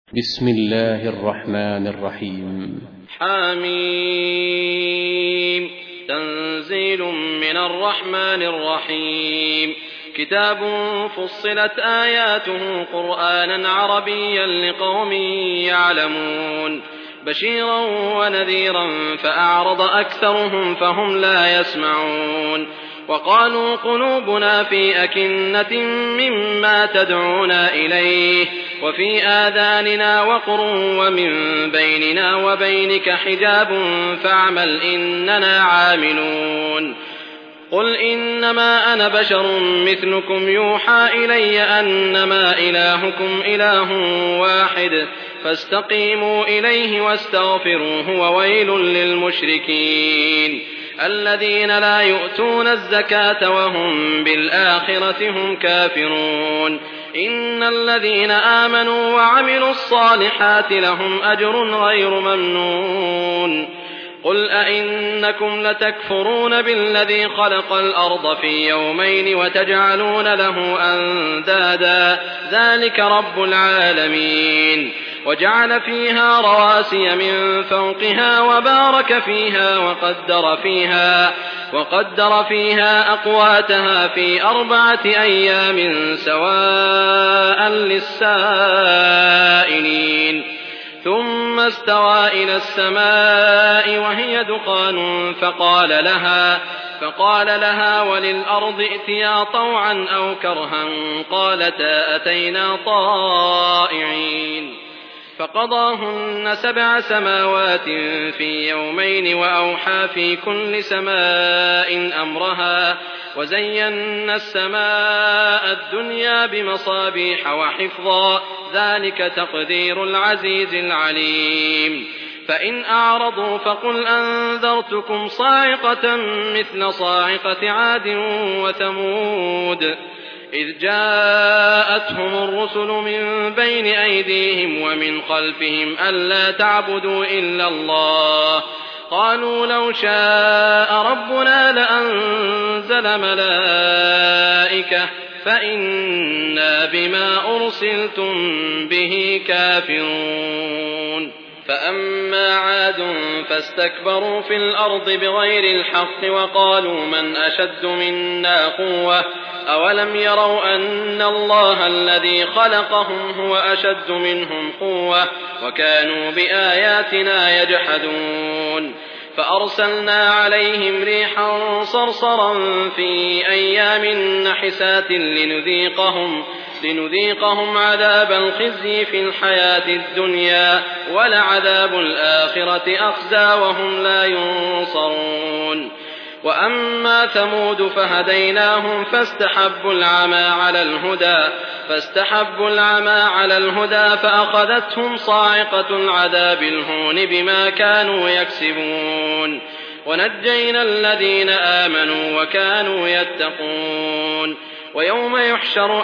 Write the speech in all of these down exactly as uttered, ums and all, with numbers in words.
بسم الله الرحمن الرحيم. حميم. تنزيل من الرحمن الرحيم. كتاب فصلت آياته قرآنا عربيا لقوم يعلمون بشيرا ونذيرا فأعرض أكثرهم فهم لا يسمعون وقالوا قلوبنا في أكنة مما تدعونا إليه وفي آذاننا وقر ومن بيننا وبينك حجاب فاعمل إننا عاملون قل إنما أنا بشر مثلكم يوحى إلي أنما إلهكم إله واحد فاستقيموا إليه واستغفروه وويل للمشركين الذين لا يؤتون الزكاة وهم بالآخرة هم كافرون إن الذين آمنوا وعملوا الصالحات لهم أجر غير ممنون قل أئنكم لتكفرون بالذي خلق الأرض في يومين وتجعلون له أندادا ذلك رب العالمين وجعل فيها رواسي من فوقها وبارك فيها وقدر فيها وقدر فيها أقواتها في أربعة أيام سواء للسائلين ثم استوى إلى السماء وهي دخان فقال لها فقال لها وللأرض ائتيا طوعا أو كرها قالتا أتينا طائعين فقضاهن سبع سماوات في يومين وأوحى في كل سماء أمرها وزينا السماء الدنيا بمصابيح وحفظا ذلك تقدير العزيز العليم فإن أعرضوا فقل أنذرتكم صاعقة مثل صاعقة عاد وثمود إذ جاءتهم الرسل من بين أيديهم ومن خلفهم ألا تعبدوا إلا الله قالوا لو شاء ربنا لأنزل ملائكة فإنا بما أرسلتم به كافرون فأما عاد فاستكبروا في الأرض بغير الحق وقالوا من أشد منا قوة أولم يروا أن الله الذي خلقهم هو أشد منهم قوة وكانوا بآياتنا يجحدون فأرسلنا عليهم ريحا صرصرا في أيام نحسات لنذيقهم لنذيقهم عذاب الخزي في الحياة الدنيا ولعذاب الآخرة أخزى وهم لا ينصرون وأما ثمود فهديناهم فاستحبوا العمى على الهدى فاستحبوا العمى على الهدى فأخذتهم صاعقة العذاب الهون بما كانوا يكسبون ونجينا الذين آمنوا وكانوا يتقون ويوم يحشر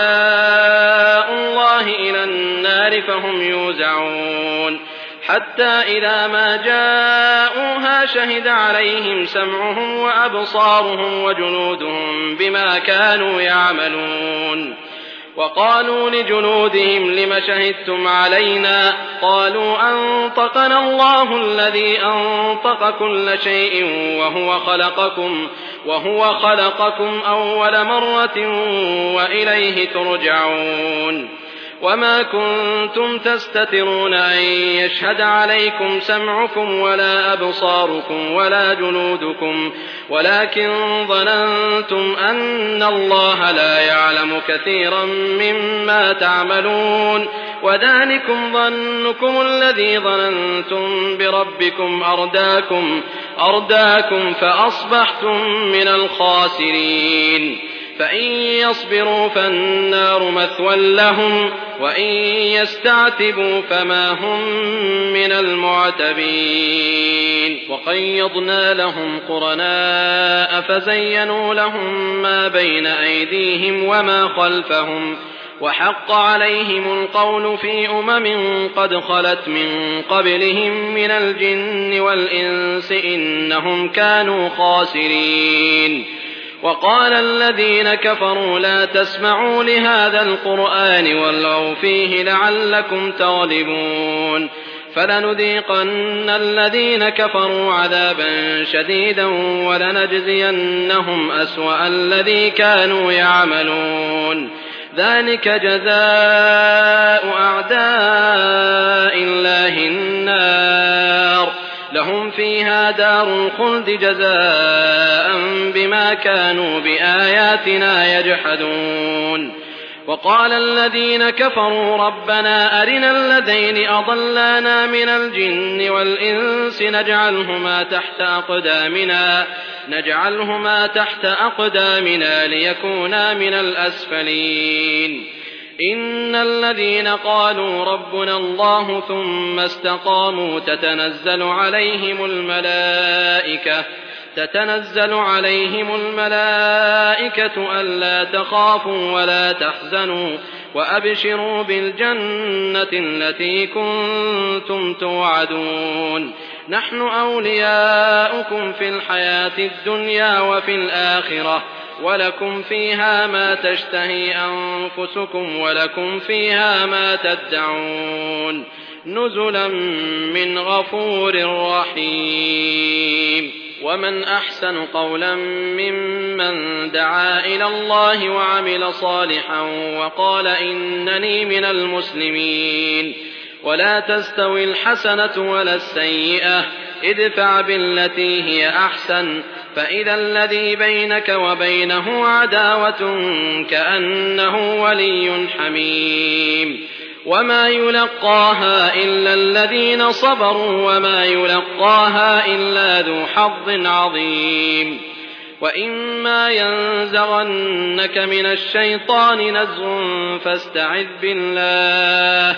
أعداء الله إلى النار فهم يوزعون حتى إذا ما جاءوها شهد عليهم سمعهم وأبصارهم وجلودهم بما كانوا يعملون وقالوا لجلودهم لم شهدتم علينا قالوا أنطقنا الله الذي أنطق كل شيء وهو خلقكم وهو خلقكم أول مرة وإليه ترجعون وما كنتم تستترون أن يشهد عليكم سمعكم ولا أبصاركم ولا جلودكم ولكن ظننتم أن الله لا يعلم كثيرا مما تعملون وذلكم ظنكم الذي ظننتم بربكم أرداكم, أرداكم فأصبحتم من الخاسرين فإن يصبروا فالنار مثوى لهم وإن يستعتبوا فما هم من المعتبين وقيضنا لهم قرناء فزينوا لهم ما بين أيديهم وما خلفهم وحق عليهم القول في أمم قد خلت من قبلهم من الجن والإنس إنهم كانوا خاسرين وقال الذين كفروا لا تسمعوا لهذا القرآن والغوا فيه لعلكم تغلبون فلنذيقن الذين كفروا عذابا شديدا ولنجزينهم أسوأ الذي كانوا يعملون ذلك جزاء أعداء الله النار لهم فيها دار الخلد جزاء بما كانوا بآياتنا يجحدون وقال الذين كفروا ربنا أرنا الذين أضلانا من الجن والإنس نجعلهما تحت أقدامنا نجعلهما تحت أقدامنا ليكونا من الأسفلين إن الذين قالوا ربنا الله ثم استقاموا تتنزل عليهم الملائكة تتنزل عليهم الملائكة ألا تخافوا ولا تحزنوا وأبشروا بالجنة التي كنتم توعدون نحن أولياؤكم في الحياة الدنيا وفي الآخرة ولكم فيها ما تشتهي أنفسكم ولكم فيها ما تدعون نزلا من غفور رحيم ومن أحسن قولا ممن دعا إلى الله وعمل صالحا وقال إنني من المسلمين ولا تستوي الحسنة ولا السيئة ادفع بالتي هي أحسن فإذا الذي بينك وبينه عداوة كأنه ولي حميم وما يلقاها إلا الذين صبروا وما يلقاها إلا ذو حظ عظيم وإما ينزغنك من الشيطان نزغ فاستعذ بالله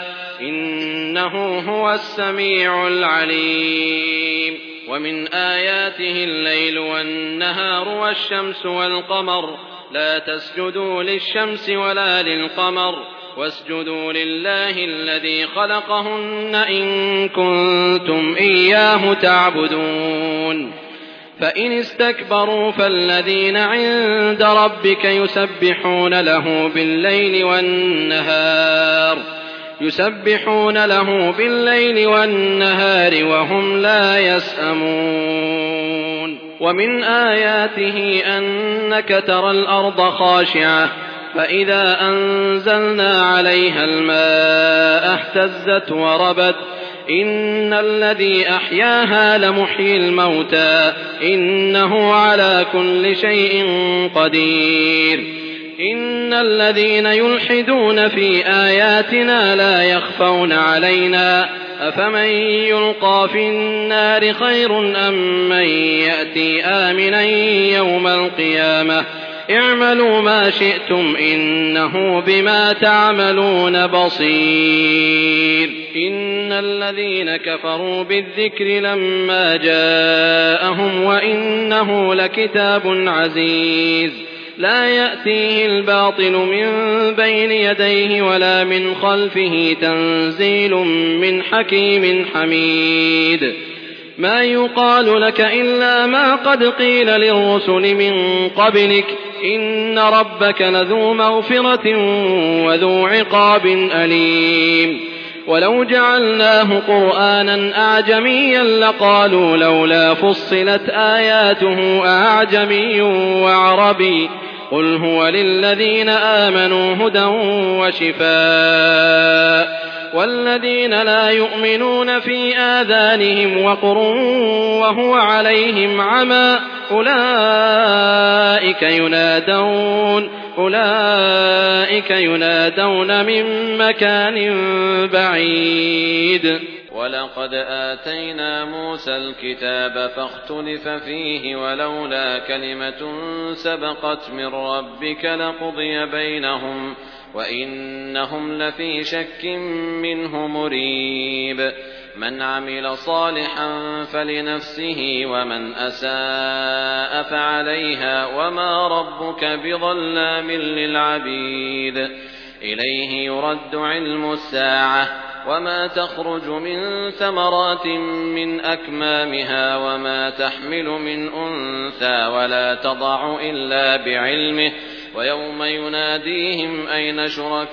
إنه هو السميع العليم ومن آياته الليل والنهار والشمس والقمر لا تسجدوا للشمس ولا للقمر واسجدوا لله الذي خلقهن إن كنتم إياه تعبدون فإن استكبروا فالذين عند ربك يسبحون له بالليل والنهار يسبحون له بالليل والنهار وهم لا يسأمون ومن آياته أنك ترى الأرض خاشعة فإذا أنزلنا عليها الماء اهتزت وربت إن الذي أحياها لمحيي الموتى إنه على كل شيء قدير إن الذين يلحدون في آياتنا لا يخفون علينا أفمن يلقى في النار خير أم من يأتي آمنا يوم القيامة اعملوا ما شئتم إنه بما تعملون بصير إن الذين كفروا بالذكر لما جاءهم وإنه لكتاب عزيز لا يأتيه الباطل من بين يديه ولا من خلفه تنزيل من حكيم حميد ما يقال لك إلا ما قد قيل للرسل من قبلك إن ربك لذو مغفرة وذو عقاب أليم ولو جعلناه قرآنا أعجميا لقالوا لولا فصلت آياته أعجمي وعربي قل هو للذين آمنوا هدى وشفاء والذين لا يؤمنون في آذانهم وقر وهو عليهم عمى أولئك ينادون أولئك ينادون من مكان بعيد ولقد آتينا موسى الكتاب فاختلف فيه ولولا كلمة سبقت من ربك لقضي بينهم وإنهم لفي شك منه مريب من عمل صالحا فلنفسه ومن أساء فعليها وما ربك بظلام للعبيد إليه يرد علم الساعة وما تخرج من ثمرات من أكمامها وما تحمل من أنثى ولا تضع إلا بعلمه ويوم يناديهم أين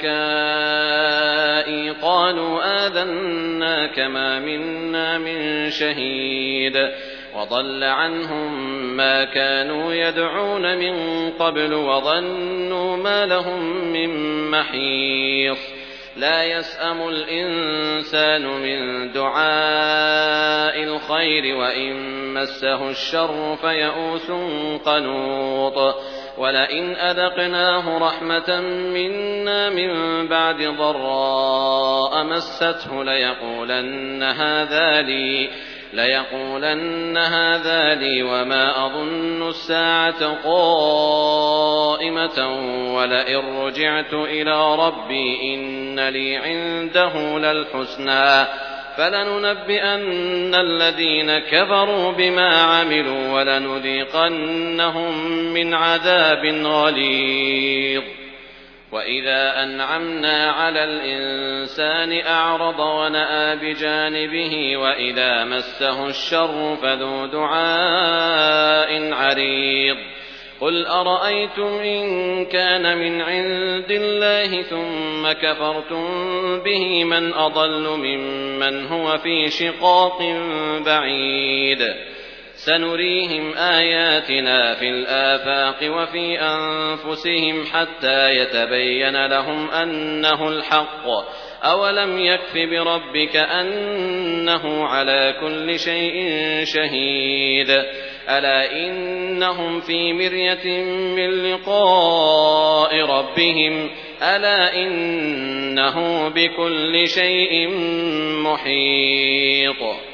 شركائي قالوا آذناك ما منا من شهيد وضل عنهم ما كانوا يدعون من قبل وظنوا ما لهم من محيص لا يسأم الإنسان من دعاء الخير وإن مسه الشر فيئوس قنوط ولئن أذقناه رحمة منا من بعد ضراء مسته ليقولن هذا لي ليقولن هذا لي وما أظن الساعة قائمة ولئن رجعت إلى ربي إن لي عنده للحسنى فلننبئن الذين كفروا بما عملوا ولنذيقنهم من عذاب غليظ وإذا أنعمنا على الإنسان أعرض ونأى بجانبه وإذا مسه الشر فذو دعاء عريض قل أرأيتم إن كان من عند الله ثم كفرتم به من أضل ممن هو في شقاق بعيد سنريهم آياتنا في الآفاق وفي أنفسهم حتى يتبين لهم أنه الحق أولم يكف بربك أنه على كل شيء شهيد ألا إنهم في مرية من لقاء ربهم ألا إنه بكل شيء محيط